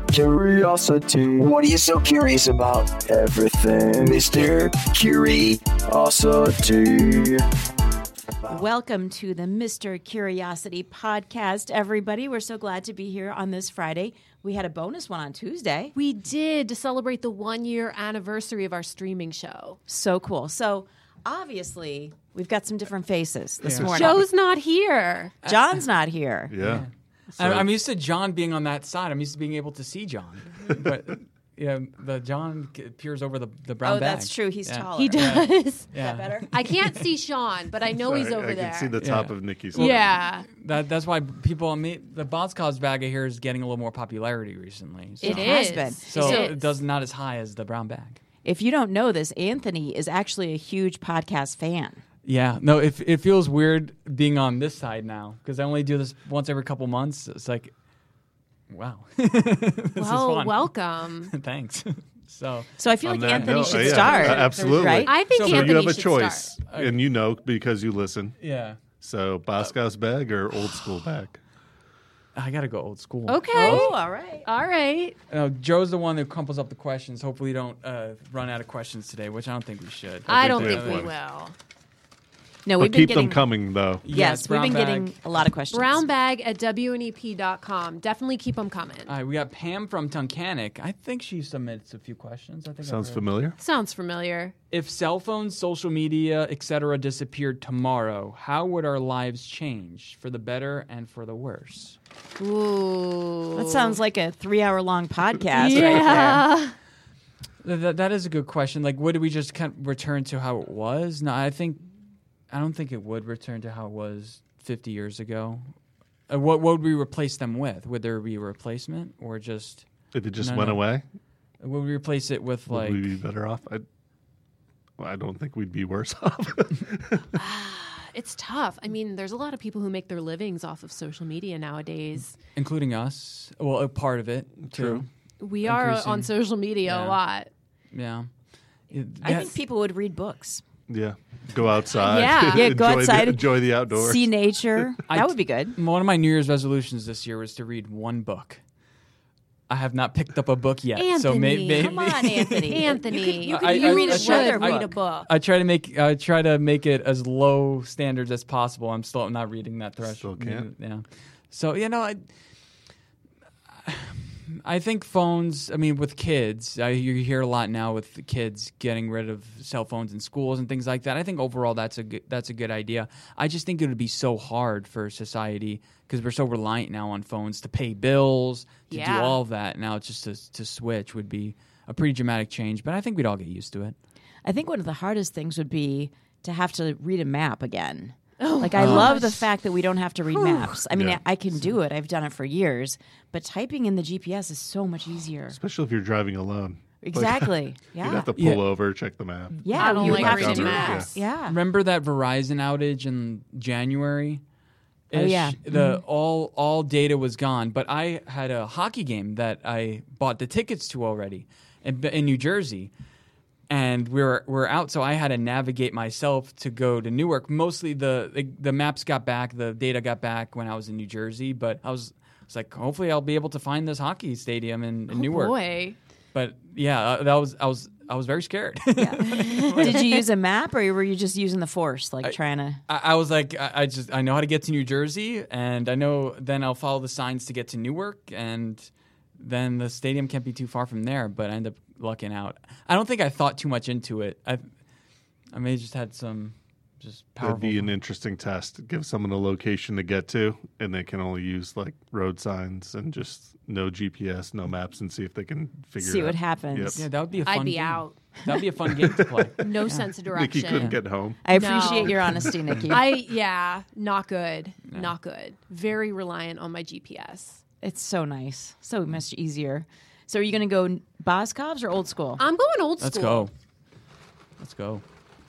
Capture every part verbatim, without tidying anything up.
Curiosity. What are you so curious about? Everything, Mister Curiosity. Welcome to the Mister Curiosity podcast, everybody. We're so glad to be here on this Friday. We had a bonus one on Tuesday. We did, to celebrate the one-year anniversary of our streaming show. So cool. So obviously, we've got some different faces this Yeah. morning. Joe's not here. John's not here. Yeah. So, I, I'm used to John being on that side. I'm used to being able to see John. But yeah, the John peers over the, the brown Oh, bag. that's true. He's Yeah. taller. He does. Is Yeah. that better? I can't see Sean, but I know I, he's over I there. can see the top Yeah. of Nikki's. yeah. That, that's why people on me, the Botzkov's bag I hear is getting a little more popularity recently. So, It has is. been. So It it is. does not as high as the brown bag. If you don't know this, Anthony is actually a huge podcast fan. Yeah, no, it, it feels weird being on this side now because I only do this once every couple months. It's like, wow. this is Well, fun. welcome. Thanks. So, So I feel On like that Anthony note, should yeah, start. uh, absolutely. Right? I think So So Anthony you have a should choice, start. and you know because you listen. yeah, So Boscov's bag or old school bag? I got to go old school. Okay. Oh, all right. All right. Uh, Joe's the one who crumples up the questions. Hopefully, we don't uh, run out of questions today, which I don't think we should. I, think don't we think have we one. will. No, But we've been keep getting them coming, though. Yes, Yes, we've brown been bag. getting a lot of questions. Brown bag at W N E P dot com. Definitely keep them coming. All right, we got Pam from Tunkhannock. I think she submits a few questions. I think I've Sounds heard. familiar. Sounds familiar. If cell phones, social media, et cetera disappeared tomorrow, how would our lives change for the better and for the worse? Ooh. That sounds like a three-hour-long podcast right yeah. Th- That, that is a good question. Like, would we just kind of return to how it was? No, I think, I don't think it would return to how it was fifty years ago. Uh, what, what would we replace them with? Would there be a replacement or just, If it just No, went no. away, would we replace it with would like, we be better off? I, well, I don't think we'd be worse off. It's tough. I mean, there's a lot of people who make their livings off of social media nowadays. including us? Well, a part of it, too. True. We are Increasing. on social media Yeah. a lot. Yeah. It- I that- think people would read books, Yeah. Go outside. Yeah. Yeah, go enjoy outside. The, enjoy the outdoors. see nature. I- That would be good. One of my New Year's resolutions this year was to read one book. I have not picked up a book yet. So may, Anthony, may, Come on, Anthony. Anthony, You could, I- you could I- read I a tried- should I- read a book. I try to make I try to make it as low standards as possible. I'm still not reading that threshold. Still can't? Yeah. So you know, I I think phones. I mean, with kids, I, you hear a lot now with the kids getting rid of cell phones in schools and things like that. I think overall that's a good, that's a good idea. I just think it would be so hard for society because we're so reliant now on phones to pay bills, to Yeah. do all of that. Now it's just to, to switch would be a pretty dramatic change. But I think we'd all get used to it. I think one of the hardest things would be to have to read a map again. Oh, Like, I love the gosh. fact that we don't have to read maps. I mean, Yeah. I, I can do it. I've done it for years. But typing in the G P S is so much easier. Especially if you're driving alone. Exactly. You'd Yeah. have to pull Yeah. over, check the map. Yeah, I don't you like have reading to do maps. that. Yeah. Remember that Verizon outage in January? Oh, yeah. The all all data was gone, but I had a hockey game that I bought the tickets to already in, in New Jersey, and we were we were out, so I had to navigate myself to go to Newark. Mostly the the, the maps got back, the data got back when I was in New Jersey, but I was. It's like hopefully I'll be able to find this hockey stadium in, in Oh, Newark. boy. But yeah, uh, that was I was I was very scared. Did you use a map or were you just using the force, like trying to? I, I was like, I, I just I know how to get to New Jersey, and I know then I'll follow the signs to get to Newark, and then the stadium can't be too far from there. But I end up lucking out. I don't think I thought too much into it. I I may have just had some just powerful. That'd be an interesting test. Give someone a location to get to, and they can only use like road signs and just no G P S, no maps, and see if they can figure See it out. what happens. yeah, that would be a fun I'd be game. out. That'd be a fun game to play. No sense of Nikki direction. couldn't get home. I appreciate No. your honesty, Nikki. I yeah, not good. Not good. Very reliant on my G P S. It's so nice, so much easier. So, are you going to go Boscov's or old school? I'm going old Let's school. go. Let's go.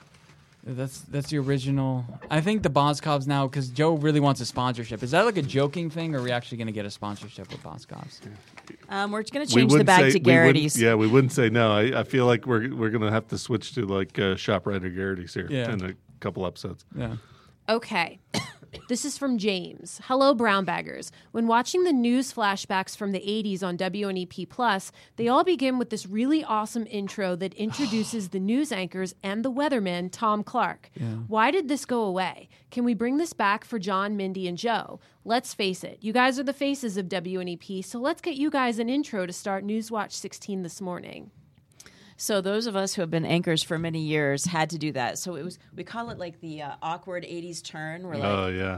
That's that's the original. I think the Boscovs now, because Joe really wants a sponsorship. Is that like a joking thing, or are we actually going to get a sponsorship with Boscovs? Um, we're going to We change the wouldn't bag say- to we wouldn't- Garrity's. Yeah, we wouldn't say no. I, I feel like we're we're gonna have to switch to like uh, ShopRite or Garrity's here Yeah. in a couple episodes. Yeah. Okay. This is from James. Hello, brown baggers. When watching the news flashbacks from the eighties on W N E P Plus, they all begin with this really awesome intro that introduces the news anchors and the weatherman, Tom Clark. Yeah. Why did this go away? Can we bring this back for John, Mindy, and Joe? Let's face it, you guys are the faces of W N E P, so let's get you guys an intro to start Newswatch sixteen this morning. So those of us who have been anchors for many years had to do that. So it was we call it like the uh, awkward eighties turn. We're like, Oh yeah.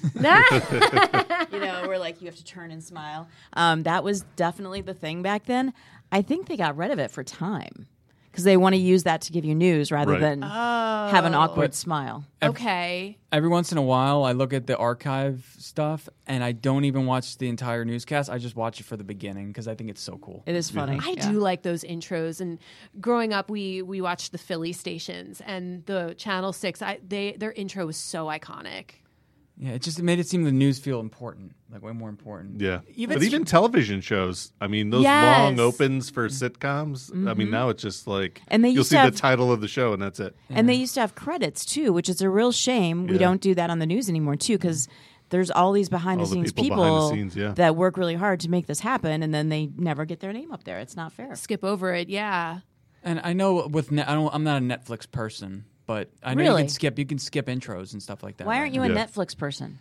you know, we're like you have to turn and smile. Um, that was definitely the thing back then. I think they got rid of it for time because they want to use that to give you news rather Right. than have an awkward smile. Okay. Every once in a while, I look at the archive stuff, and I don't even watch the entire newscast. I just watch it for the beginning because I think it's so cool. It is funny. I Yeah. do like those intros. And growing up, we we watched the Philly stations and the Channel Six. I, they their intro was so iconic. Yeah, it just made it seem the news feel important, like way more important. Yeah. Even but even television shows, I mean, those Yes. long opens for sitcoms, I mean, now it's just like And they you'll used see to the have- title of the show and that's it. And they used to have credits too, which is a real shame. We Yeah. don't do that on the news anymore too, because there's all these behind the All the scenes people people, behind the scenes, yeah. that work really hard to make this happen, and then they never get their name up there. It's not fair. Skip over it, yeah. And I know with ne- I don't, I'm not a Netflix person, but I know Really? you can skip you can skip intros and stuff like that. Why aren't you a Yeah. Netflix person?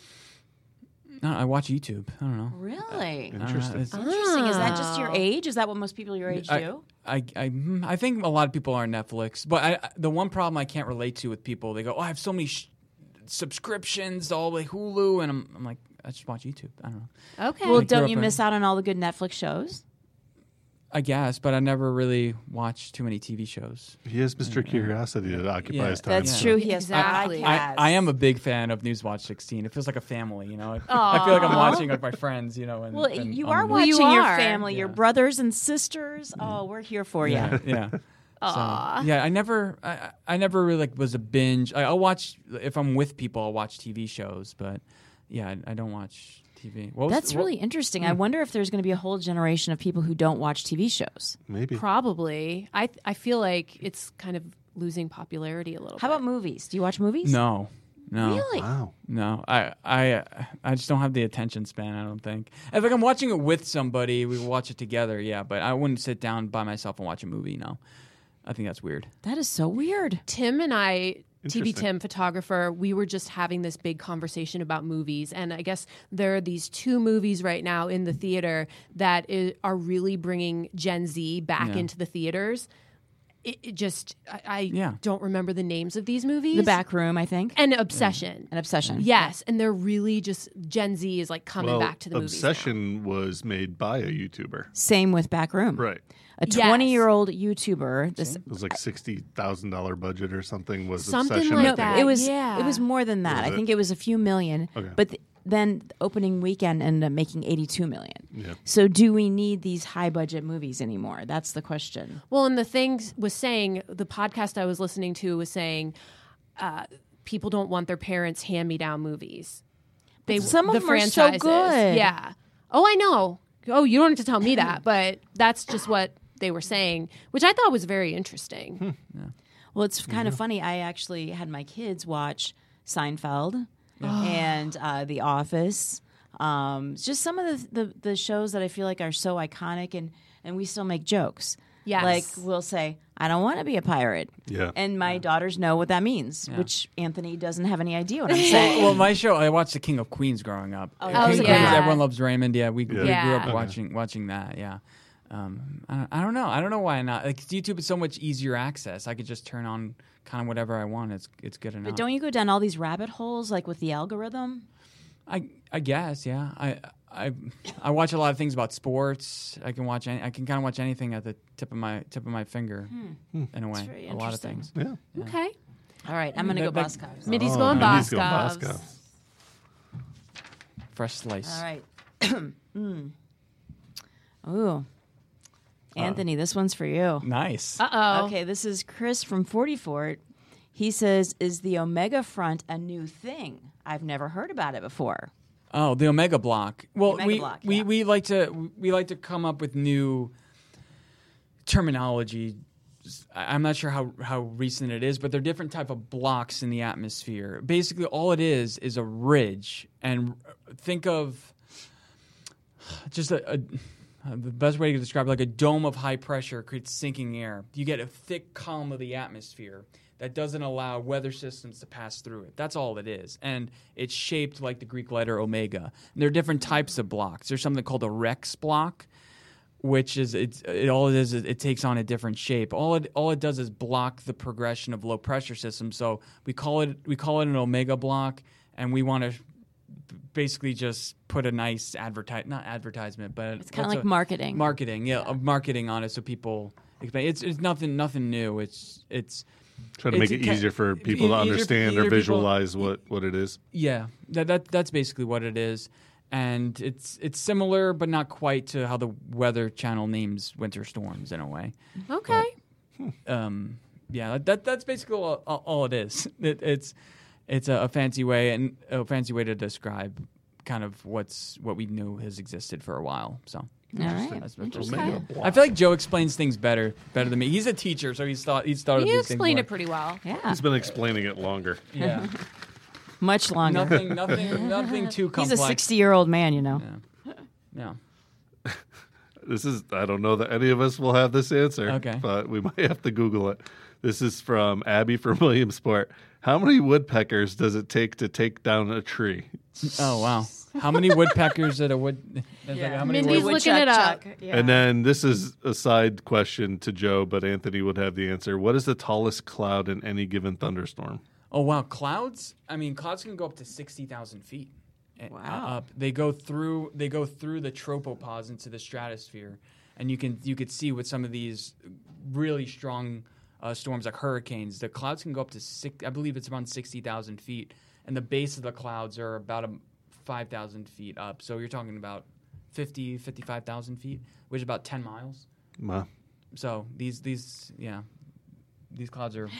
No, I watch YouTube. I don't know. Really? Interesting. Uh, it's- Interesting. Is that just your age? Is that what most people your age I, do? I, I, mm, I think a lot of people are Netflix, but I, I- the one problem I can't relate to with people, they go, "Oh, I have so many sh- subscriptions, all the Hulu," and I'm, I'm like, I just watch YouTube. I don't know. Okay. Well, grew don't up you in- miss out on all the good Netflix shows? I guess, but I never really watched too many T V shows. He has Mister Curiosity that occupies Yeah. time. That's Yeah. true. He has Exactly. podcasts. I, I am a big fan of Newswatch sixteen. It feels like a family, you know. I, I feel like I'm watching like my friends, you know. And, Well, and you on are the- Well, you watching your are. family, your Yeah. brothers and sisters. Oh, we're here for you. Yeah, yeah. So, yeah, I never, I, I never really like was a binge. I, I'll watch if I'm with people. I'll watch T V shows, but yeah, I, I don't watch T V. What was- That's what- really interesting. I wonder if there's going to be a whole generation of people who don't watch T V shows. Maybe. Probably. I I feel like it's kind of losing popularity a little How bit. about movies? Do you watch movies? No, no, Really? Wow. no. I, I, I just don't have the attention span. I don't think. If like I'm watching it with somebody, we watch it together. Yeah, but I wouldn't sit down by myself and watch a movie. No, I think that's weird. That is so weird. Tim and I, T V Interesting. Tim, photographer, we were just having this big conversation about movies. And I guess there are these two movies right now in the theater that i- are really bringing Gen Z back Yeah. into the theaters. It, it just, I, I Yeah. don't remember the names of these movies. The Back Room, I think. And Obsession. An Obsession. Yes. And they're really just, Gen Z is like coming Well, back to the movies now. Obsession was made by a YouTuber. Same with Back Room. Right. A Yes. twenty-year-old YouTuber. This, It was like sixty thousand dollars budget or something was Something Obsession. like I think. that. it was yeah. it was more than that. Was I it? think it was a few million. Okay. But th- then the opening weekend ended up making eighty-two million. Yeah. So do we need these high budget movies anymore? That's the question. Well, and the thing was saying, the podcast I was listening to was saying, uh, people don't want their parents' hand-me-down movies. They some of the them are so franchises. good. Yeah. Oh, I know. Oh, you don't have to tell me that, but that's just what they were saying, which I thought was very interesting. Well, it's kind of funny. I actually had my kids watch Seinfeld and uh, The Office. Um, just some of the, the the shows that I feel like are so iconic, and and we still make jokes. Yes. Like we'll say, "I don't want to be a pirate," Yeah. and my daughters know what that means, which Anthony doesn't have any idea what I'm saying. Well, my show, I watched The King of Queens growing up. Oh, King yeah. of Queens, yeah. everyone loves Raymond. Yeah, we, we grew Yeah. up Okay. watching watching that. Yeah. Um, I, I don't know. I don't know why not. Like YouTube is so much easier access. I could just turn on kind of whatever I want. It's it's good enough. But don't you go down all these rabbit holes like with the algorithm? I I guess yeah. I I I watch a lot of things about sports. I can watch any, I can kind of watch anything at the tip of my tip of my finger in a way. very A lot of interesting. things. Yeah. Okay. All right, I'm going to go That- Boscovs. Mindy's Oh, going Mindy's going Boscovs. Boscovs. Fresh slice. All right. mm. Ooh. Anthony, this one's for you. Nice. Uh-oh. Okay, this is Chris from forty Fort. He says, "Is the Omega Front a new thing? I've never heard about it before." Oh, the Omega Block. Well, Omega we Block, we, yeah. we like to we like to come up with new terminology I'm not sure how, how recent it is, but they're different type of blocks in the atmosphere. Basically, all it is is a ridge. And think of just a, a the best way to describe it, like a dome of high pressure creates sinking air. You get a thick column of the atmosphere that doesn't allow weather systems to pass through it. That's all it is. And it's shaped like the Greek letter omega. And there are different types of blocks. There's something called a Rex block, which is it's it all it is, is it takes on a different shape. All it all it does is block the progression of low pressure systems. So we call it we call it an omega block, and we want to basically just put a nice advertise not advertisement, but It's kind of what's like a- marketing. marketing, yeah, of marketing on it, so people expect it's it's nothing nothing new. It's it's Try to make It's it a ca- easier for people e- to easier- understand easier or people- visualize what, what it is. yeah, that that that's basically what it is. And it's it's similar, but not quite to how the Weather Channel names winter storms in a way. Okay. Um, yeah, that that's basically all, all, all it is. It, it's it's a, a fancy way and a fancy way to describe kind of what's what we knew has existed for a while. So. All right. That's- that's- Omega block. I feel like Joe explains things better better than me. He's a teacher, so he's thought he's thought of You these things. explained more. it pretty well. Yeah. He's been explaining it longer. Yeah, Much longer. nothing, nothing, nothing too He's complex. a sixty-year-old man, you know. Yeah. This is, I don't know that any of us will have this answer, Okay. but we might have to Google it. This is from Abby from Williamsport. How many woodpeckers does it take to take down a tree? Oh wow! How many woodpeckers at a wood? it's like, how many Mindy's wood- looking it up. Yeah. And then this is a side question to Joe, but Anthony would have the answer. What is the tallest cloud in any given thunderstorm? Oh wow! Clouds. I mean, clouds can go up to sixty thousand feet. uh, Wow. Up. They go through. They go through the tropopause into the stratosphere, and you can you could see with some of these really strong uh, storms like hurricanes, the clouds can go up to six. I believe it's around sixty thousand feet, and the base of the clouds are about a five thousand feet up. So you're talking about fifty, fifty-five thousand feet, which is about ten miles. Ma. So these these yeah, these clouds are.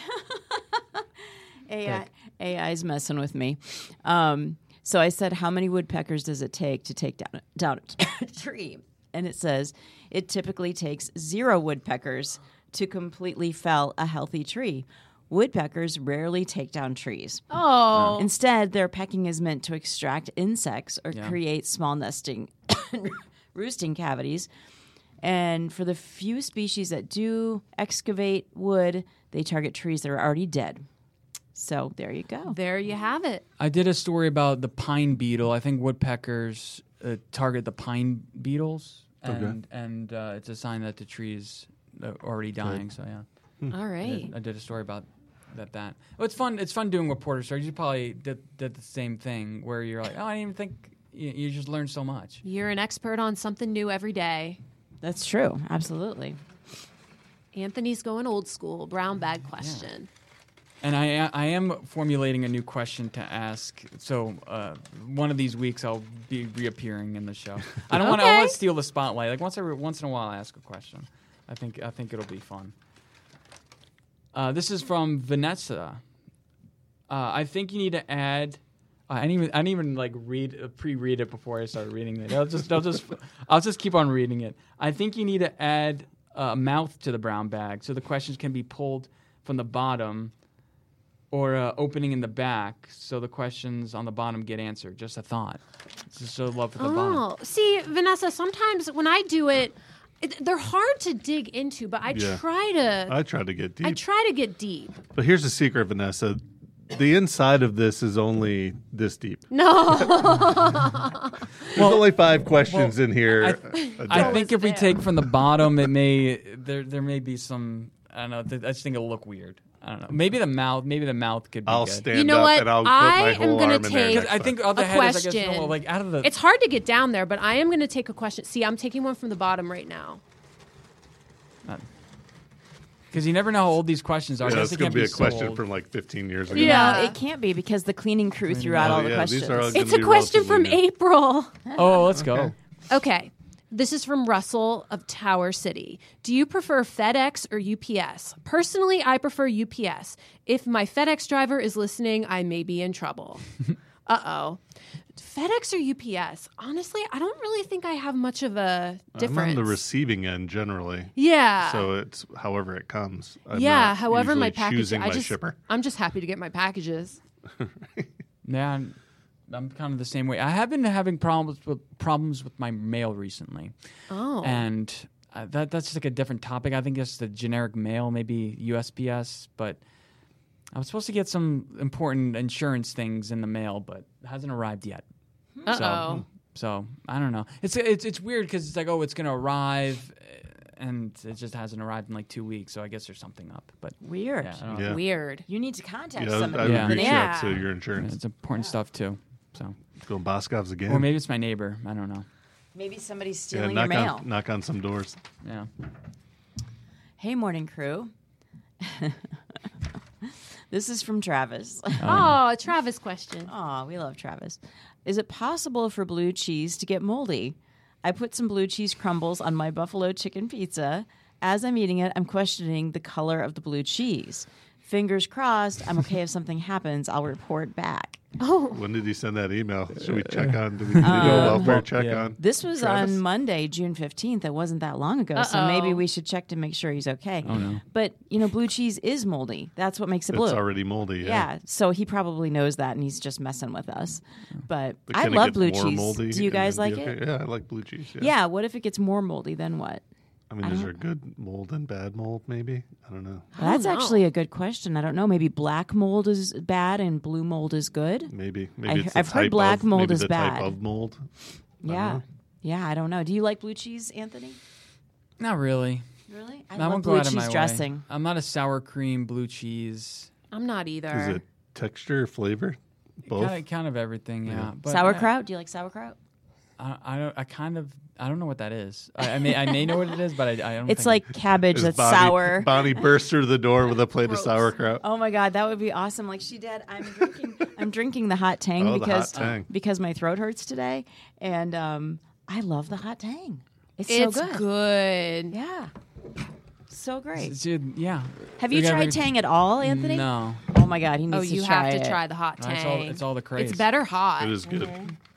A I, A I's messing with me. Um, so I said, how many woodpeckers does it take to take down, down a tree? And it says, it typically takes zero woodpeckers to completely fell a healthy tree. Woodpeckers rarely take down trees. Oh. Instead, their pecking is meant to extract insects or Yeah. create small nesting roosting cavities. And for the few species that do excavate wood, they target trees that are already dead. So there you go. There you have it. I did a story about the pine beetle. I think woodpeckers uh, target the pine beetles, and and uh, it's a sign that the tree's uh, already dying. So yeah, All I right. did, I did a story about that. That well, it's fun. It's fun doing reporter stories. You probably did, did the same thing where you're like, oh, I didn't even think. You, you just learn so much. You're an expert on something new every day. That's true. Absolutely. Anthony's going old school. Brown bag question. And I I am formulating a new question to ask. So uh, one of these weeks I'll be reappearing in the show. I don't want to. I Okay. want to steal the spotlight. Like once every once in a while, I ask a question. I think I think it'll be fun. Uh, this is from Vanessa. Uh, I think you need to add. I didn't even I didn't even like read uh, pre-read it before I started reading it. I'll just I'll just I'll just keep on reading it. I think you need to add a mouth to the brown bag so the questions can be pulled from the bottom. Or uh, opening in the back, so the questions on the bottom get answered. Just a thought. Just so love for the bottom. Oh, see, Vanessa, sometimes when I do it, it they're hard to dig into, but I Yeah. try to I try to get deep. I try to get deep. But here's the secret, Vanessa. The inside of this is only this deep. No. There's only five questions in here. I, a I day. think if we take from the bottom, it may there there may be some. I don't know. th- I just think it'll look weird. I don't know. Maybe the mouth. Maybe the mouth could be I'll good. stand You know up what? and I'll put I my am whole gonna arm in there. take- next I time. think other A headers. I guess question. no, like out of the. It's hard to get down there, but I am going to take a question. See, I'm taking one from the bottom right now. Because you never know how old these questions are. I Yeah, guess it's it going can't to be be a so question old. from like fifteen years ago. Yeah. No, it can't be because the cleaning crew threw out Oh, all the yeah, these questions. are all It's gonna a be question relatively from new. April. Oh, let's go. Okay. This is from Russell of Tower City. Do you prefer FedEx or U P S? Personally, I prefer U P S. If my FedEx driver is listening, I may be in trouble. Uh-oh. FedEx or U P S? Honestly, I don't really think I have much of a difference. I'm on the receiving end generally. Yeah. So it's however it comes. I'm yeah, not however my usually package choosing I my just shipper. I'm just happy to get my packages. Yeah, I'm, I'm kind of the same way. I have been having problems with problems with my mail recently, Oh. and uh, that that's like a different topic. I think it's the generic mail, maybe U S P S, but I was supposed to get some important insurance things in the mail, but it hasn't arrived yet. Uh-oh. So, so I don't know. It's it's it's weird because it's like, oh, it's gonna arrive, and it just hasn't arrived in like two weeks. So I guess there's something up. But Weird. yeah, I don't know. Yeah. Weird. You need to contact Yeah, I somebody. would Yeah. reach Yeah. out to your Yeah, insurance. it's important stuff too. So, Go Boscov's again. or maybe it's my neighbor. I don't know. Maybe somebody's yeah, stealing your knock mail. on, knock on some doors. Yeah. Hey, morning crew. This is from Travis. Oh, a Travis question. Aw, we love Travis. Is it possible for blue cheese to get moldy? I put some blue cheese crumbles on my buffalo chicken pizza. As I'm eating it, I'm questioning the color of the blue cheese. Fingers crossed, I'm okay if something happens. I'll report back. Oh. When did he send that email? Should we check on? Do we do a welfare check yeah. on? This was Travis? on Monday, June fifteenth. It wasn't that long ago, so Uh-oh. maybe we should check to make sure he's okay. Oh, no. But, you know, blue cheese is moldy. That's what makes it blue. It's already moldy. Yeah. Yeah, so he probably knows that, and he's just messing with us. But But I can it love get blue more cheese. moldy Do you and guys then like be it? okay? Yeah, I like blue cheese. Yeah. Yeah. What if it gets more moldy? Then what? I mean, I is don't- there good mold and bad mold? Maybe I don't know. I don't That's know. actually a good question. I don't know. Maybe black mold is bad and blue mold is good. Maybe I maybe he- it's the I've heard type black of, mold maybe is the bad. type of mold. I don't Yeah, know. yeah. I don't know. Do you like blue cheese, Anthony? Not really. Really? I I love won't blue go out of cheese my dressing. way. I'm not a sour cream blue cheese. I'm not either. Is it texture, flavor, both? Kind of, kind of everything. Yeah. Yeah. But Sauerkraut? Do you like sauerkraut? I, I don't. I kind of. I don't know what that is. I, I may. I may know what it is, but I, I don't. It's think like cabbage As that's Bonnie, sour. Bonnie burst through the door with a plate Gross. of sauerkraut. Oh my god, that would be awesome! Like she did. I'm drinking. I'm drinking the hot tang Oh, the because hot tang. because my throat hurts today, and um, I love the hot tang. It's, It's so good. good. Yeah, so great. It's- it's- yeah. Have We you got tried every- tang at all, Anthony? No. Oh my god, he needs Oh, to you try have to it. try the hot No, tang. It's all. It's all the craze. It's better hot. It is good.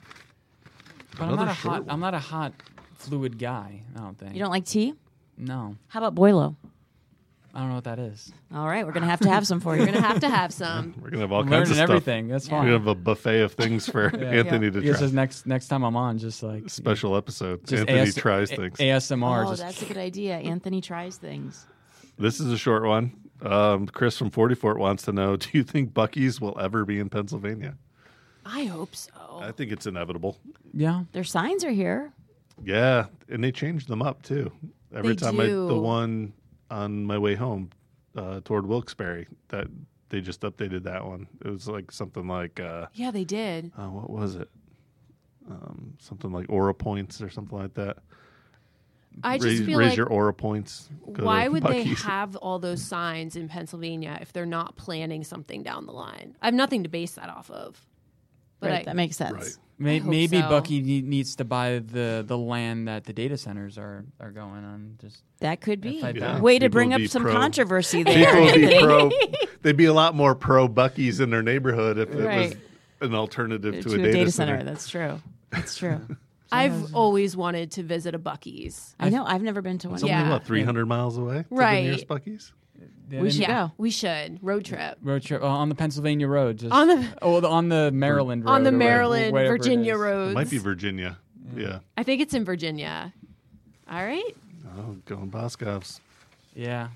But I'm Another not a short hot. one. I'm not a hot fluid guy. I don't think. You don't like tea? No. How about Boilo? I don't know what that is. All right, we're gonna have to have some for you. You're gonna have to have some. We're gonna have all I'm kinds learning of stuff. everything. That's We're fine. gonna have a buffet of things for Anthony to I guess try. it's next next time I'm on, just like Special episode. just Anthony A S- tries A- things. A S M R. Oh, just that's a good idea. Anthony tries things. This is a short one. Um, Chris from Forty Fort wants to know: do you think Buc-ee's will ever be in Pennsylvania? I hope so. I think it's inevitable. yeah. Their signs are here. Yeah, and they changed them up too. Every They time I do. the one on my way home uh, toward Wilkes-Barre, that they just updated that one. It was like something like uh, Yeah, they did. uh, what was it? Um, something like Aura Points or something like that. I just raise feel raise like your Aura Points. Go why to would they Buc-ee's. have all those signs in Pennsylvania if they're not planning something down the line? I have nothing to base that off of. But Right, I, that makes sense. Right. May, hope maybe so. Bucky ne- needs to buy the, the land that the data centers are, are going on. Just That could be. If I Yeah. Way to People bring would up be some pro- controversy there. People would be Anthony. pro. They'd be a lot more pro Buc-ee's in their neighborhood if it was Right. an alternative to, to a data, center. That's true. That's true. I've always wanted to visit a Buc-ee's. I know. I've never been to one. It's only Yeah. what three hundred miles away. To Right. the nearest Buc-ee's. yeah, We they should need- go. We should road trip. road trip uh, on the Pennsylvania road. Just, On the- oh, the- on the Maryland road. On the or whatever- Maryland, whatever it Virginia is. roads. It might be Virginia. Yeah. I think it's in Virginia. All right. Oh, going Boscov's. Yeah.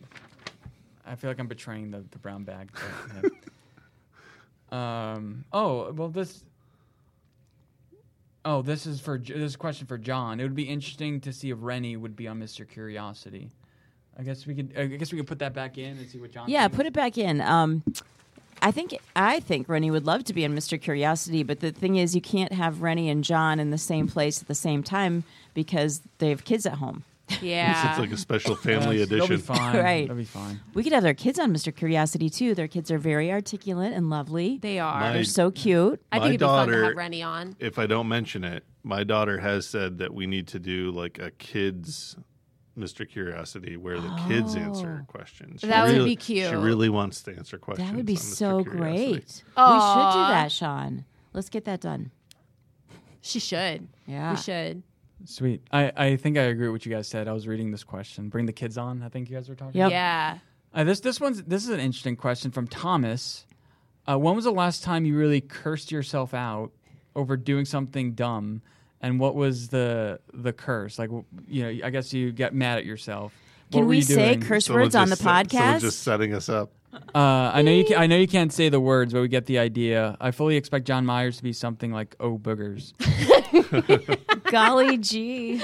I feel like I'm betraying the, the brown bag. But, yeah. um. Oh well, this. Oh, this is for this is a question for John. It would be interesting to see if Rennie would be on Mister Curiosity. I guess we could. I guess we could put that back in and see what John. Yeah, thinks. put it back in. Um, I think I think Rennie would love to be on Mister Curiosity, but the thing is, you can't have Rennie and John in the same place at the same time because they have kids at home. Yeah. It's like a special family Yeah, They'll be edition. fine. Right. They'll be fine. We could have their kids on Mister Curiosity too. Their kids are very articulate and lovely. they are. My- They're so cute. I My think it'd be fun to daughter- have Rennie on. If I don't mention it, my daughter has said that we need to do like a kids Mister Curiosity where the kids answer questions. She That would really- be cute. She really wants to answer questions. That would be on Mister so Curiosity. Aw. great. We should do that, Sean. Let's get that done. She should. Yeah. We should. Sweet. I, I think I agree with what you guys said. I was reading this question. Bring the kids on, I think you guys were talking. Yep. Yeah. Uh, this this one's this is an interesting question from Thomas. Uh, when was the last time you really cursed yourself out over doing something dumb, and what was the the curse? Like, you know, I guess you get mad at yourself. Can What were we you say doing? curse Someone words on the just set- someone podcast? just setting us up. Uh, I know you. Can, I know you can't say the words, but we get the idea. I fully expect John Myers to be something like "Oh boogers." Golly gee.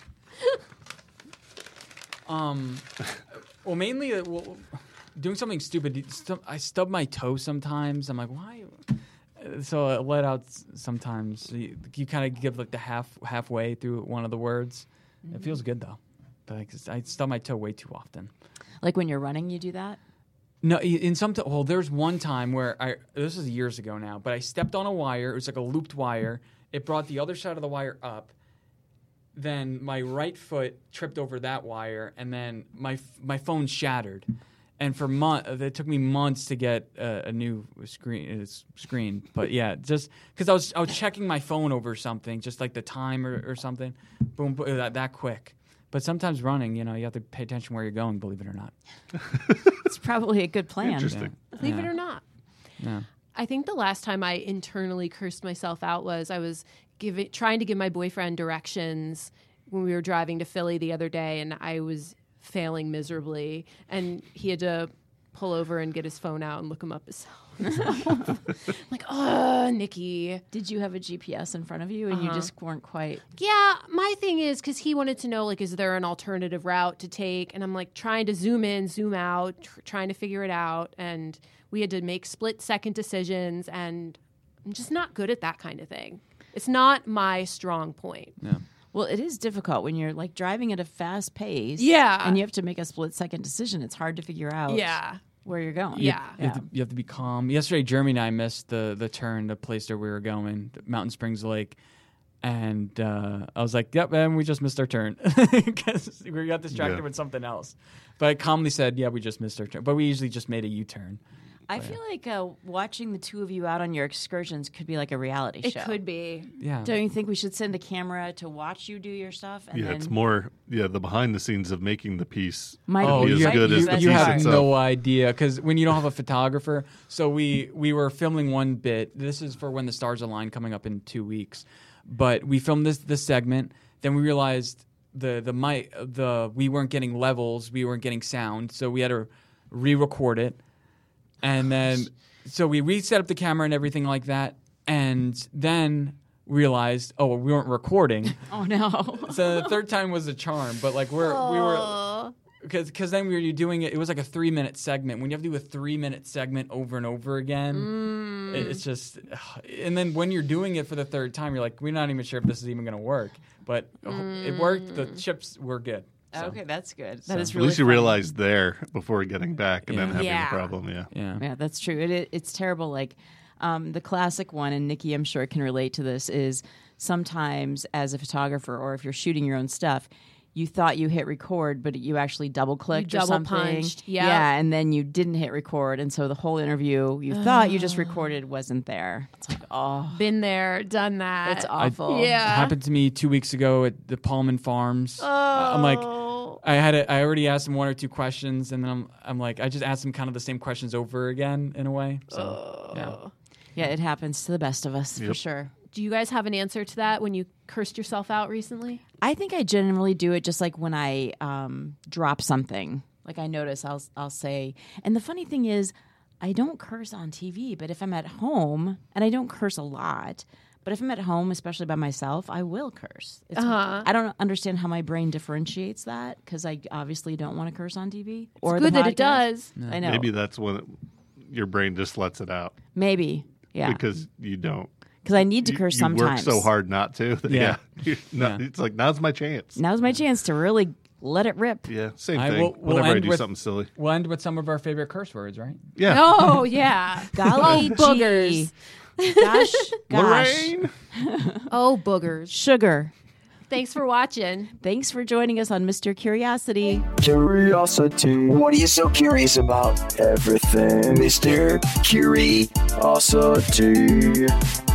Um, well, mainly uh, well, doing something stupid. Stu- I stub my toe sometimes. I'm like, why? Uh, So I let out s- sometimes. You, you kind of give like the half halfway through one of the words. It feels good though. But like, I stub my toe way too often. Like when you're running, you do that? No, i- in some. T- well, there's one time where I. This was years ago now, but I stepped on a wire. It was like a looped wire. It brought the other side of the wire up. Then my right foot tripped over that wire, and then my f- my phone shattered. And for month, it took me months to get uh, a new screen. Uh, s- screen, but yeah, just because I was I was checking my phone over something, just like the time or, or something. Boom, boom, that that quick. But sometimes running, you know, you have to pay attention where you're going. Believe it or not. It's probably a good plan. Interesting. Believe it Yeah. or not. Yeah. I think the last time I internally cursed myself out was I was giving trying to give my boyfriend directions when we were driving to Philly the other day, and I was failing miserably, and he had to pull over and get his phone out and look him up himself. Like, oh, Nikki. Did you have a G P S in front of you and you Uh-huh. just weren't quite? Yeah, my thing is because he wanted to know, like, is there an alternative route to take? And I'm like trying to zoom in, zoom out, tr- trying to figure it out. And we had to make split second decisions, and I'm just not good at that kind of thing. It's not my strong point. Yeah. Well, it is difficult when you're like driving at a fast pace. Yeah. And you have to make a split second decision. It's hard to figure out Yeah. where you're going. Yeah. You have, to, you have to be calm. Yesterday, Jeremy and I missed the the turn, the place that we were going, Mountain Springs Lake, and uh, I was like, "Yep, and we just missed our turn because we got distracted Yeah. with something else." But I calmly said, "Yeah, we just missed our turn." But we usually just made a U-turn. I feel like uh, watching the two of you out on your excursions could be like a reality It show. could be. Yeah, Don't you think we should send a camera to watch you do your stuff? And Yeah, then it's more yeah the behind the scenes of making the piece. Might Oh, be as you, might good be as you, the best you piece have part. itself. no idea because when you don't have a photographer, so we we were filming one bit. This is for When the Stars Align coming up in two weeks, but we filmed this this segment. Then we realized the the mic the we weren't getting levels, we weren't getting sound, so we had to re-record it, and then so we reset up the camera and everything like that, and then realized oh we weren't recording. Oh no. So the third time was a charm, but like we're we were. Oh. Because because then we were doing it, it was like a three minute segment. When you have to do a three minute segment over and over again, it, it's just. And then when you're doing it for the third time, you're like, we're not even sure if this is even going to work. But it worked. The chips were good. So, Okay, that's good. So- That is At really least you funny. realized there before getting back and then Yeah. having Yeah. the problem. Yeah. Yeah. Yeah, that's true. It, it, it's terrible. Like um, the classic one, and Nikki, I'm sure can relate to this, is sometimes as a photographer or if you're shooting your own stuff, you thought you hit record, but you actually double clicked You or double something. punched, yep. Yeah, and then you didn't hit record, and so the whole interview you thought you just recorded wasn't there. It's like, oh, Been there, done that. it's awful. Yeah. It happened to me two weeks ago at the Pullman Farms. Oh. I'm like, I had a, I already asked him one or two questions, and then I'm, I'm like, I just asked him kind of the same questions over again in a way. So, yeah. Yeah, it happens to the best of us for Yep. sure. Do you guys have an answer to that when you cursed yourself out recently? I think I generally do it just like when I um, drop something. Like I notice, I'll I'll say. And the funny thing is, I don't curse on T V, but if I'm at home, and I don't curse a lot, but if I'm at home, especially by myself, I will curse. It's, Uh-huh. I don't understand how my brain differentiates that because I obviously don't want to curse on T V. Or It's the good that it podcast. does. I know. Maybe that's when it, your brain just lets it out Maybe. Yeah. because you don't. Because I need to You, curse you sometimes. work so hard not to. that- Yeah. Yeah. no, Yeah. It's like now's my chance. Now's my chance to really let it rip. Yeah. Same I thing. will- we'll Whenever I end do with- something silly. We'll end with some of our favorite curse words, right? Yeah. Oh, yeah. Golly Oh, boogers. gee. Gosh, gosh. Lorraine. Oh, boogers. Sugar. Thanks for watching. Thanks for joining us on Mister Curiosity. Curiosity. What are you so curious about? Everything, Mister Curiosity.